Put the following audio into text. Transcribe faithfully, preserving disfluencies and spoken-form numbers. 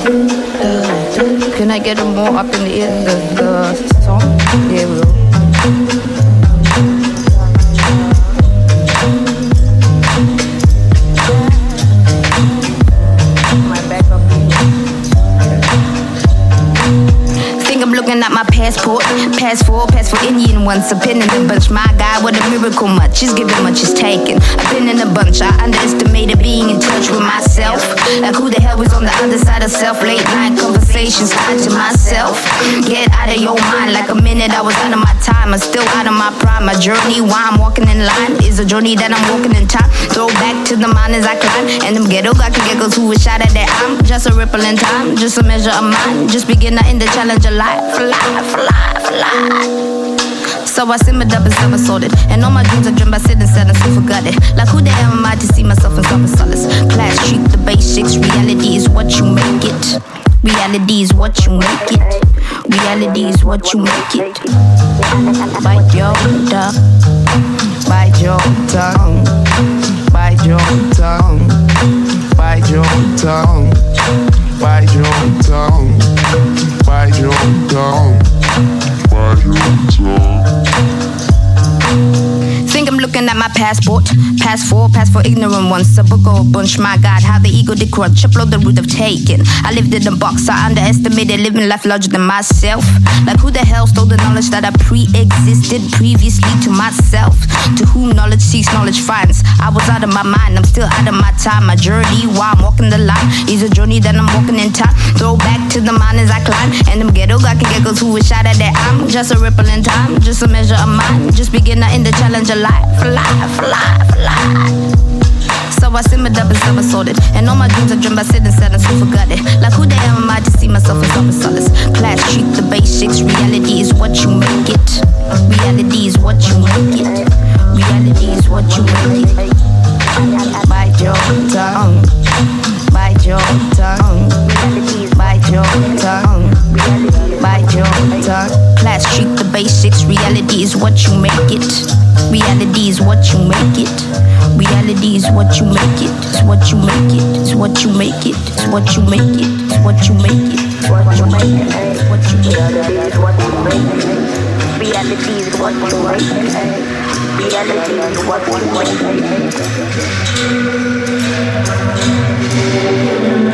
Can I get it more up in the ear? The, the song? There we go. Looking at my passport, passport, passport Indian once. I've been in a bunch, my God, what a miracle much. He's giving much, he's taking. I've been in a bunch, I underestimated being in touch with myself. Like who the hell was on the other side of self? Late night conversations tied to myself. Get out of your mind, like a minute I was out of my time. I'm still out of my prime. My journey, why I'm walking in line, is a journey that I'm walking in time. Throw back to the mind as I climb. And them ghetto got geckos who wish out of that I'm just a ripple in time, just a measure of mine. Just beginner in the challenge of life. Fly, fly, fly. So I simmered up and somersaulted. And all my dreams I dreamt by sitting sad and so forgot it. Like who the hell am I to see myself in summer solace? Class treat the basics. Reality is what you make it. Reality is what you make it. Reality is what you make it. Bite your tongue. Bite your tongue. Bite your tongue. Bite your tongue. Bite your tongue. Bite your tongue. Bite your tongue. Think I'm looking at my passport. Passport, pass for ignorant ones. A book or a bunch, my God, how the ego did crunch. Upload the root of taking. I lived in a box, I underestimated living life larger than myself. Like who the hell stole the knowledge that I pre-existed previously to myself? To whom knowledge seeks, knowledge finds. I was out of my mind, I'm still out of my time. My journey while I'm walking the line is a journey that I'm walking in time. Throw back to the mind as I climb. And them ghetto got geckos who wish out of that I'm just a ripple in time, just a measure of mine. Just beginner in the challenge of life. Fly, fly, fly. So I simmered up and somersaulted. And all my dreams I dreamt by sitting sad and so forgot it. Like who the hell am I to see myself in summer solace? Class treat the basics. Reality is what you make it. Reality is what you make it. Reality is what you make it. Bite your tongue. Bite your tongue. Bite your tongue. Bite your tongue. Class treat the basics. Reality is what you make it. Reality is what you make it. Reality is what you make it. It's what you make it. It's what you make it. It's what you make it. It's what you make it. It's what you make it. It's what you make it. It's what you make it. Reality is what you make it. Reality is what you make it.